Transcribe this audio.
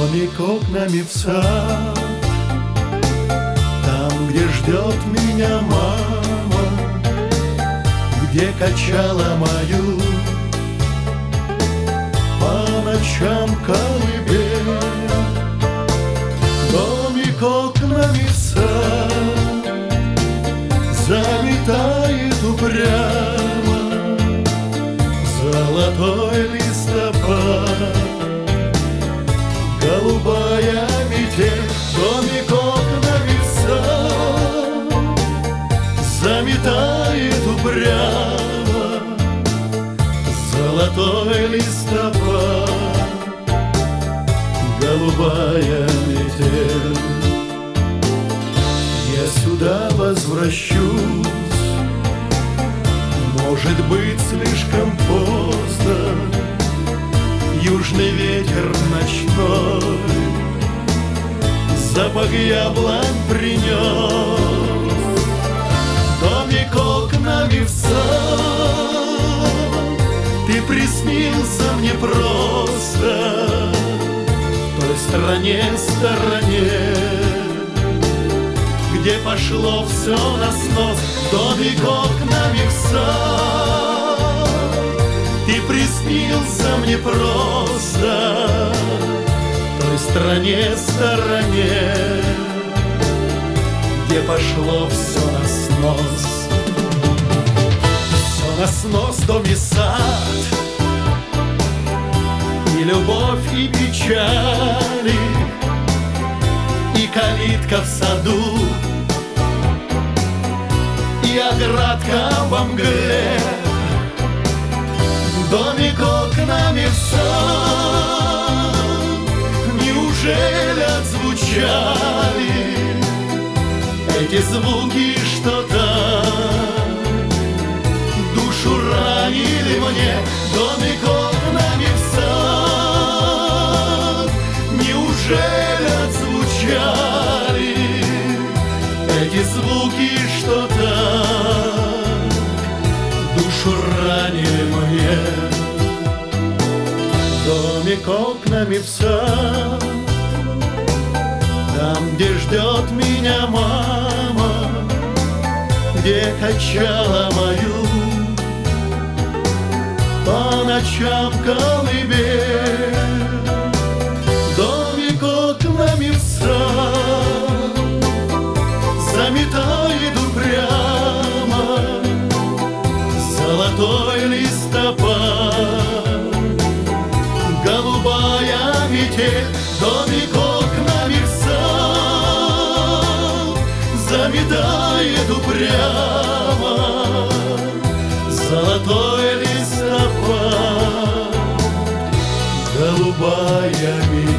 Домик окнами в сад, там, где ждет меня мама, где качала мою по ночам колыбель. Домик окнами в сад заметает упрямо золотой листопад. Голубая метель, домик окнами в сад заметает упрямо золотой листопад. Голубая метель. Я сюда возвращусь, может быть, слишком поздно. Южный ветер ночной запах яблонь принес. Домик окнами в сад, ты приснился мне просто в той стороне, где пошло все на снос. Домик окнами в сад, ты приснился мне просто в той стороне, где пошло все на снос. Все на снос, дом и сад, и любовь, и печали, и калитка в саду, и оградка во мгле. Домик окнами в сад, неужели отзвучали эти звуки, что-то душу ранили мне? Домик окнами в сад, неужели отзвучали эти звуки, что-то душу ранили мне? Домик окнами в сад, там, где ждет меня мама, где качала мою по ночам колыбель. Домик окнами в сад заметает упрямо золотой листопад. Голубая метель, домик окнами в сад заметает упрямо золотой листопад. Голубая метель.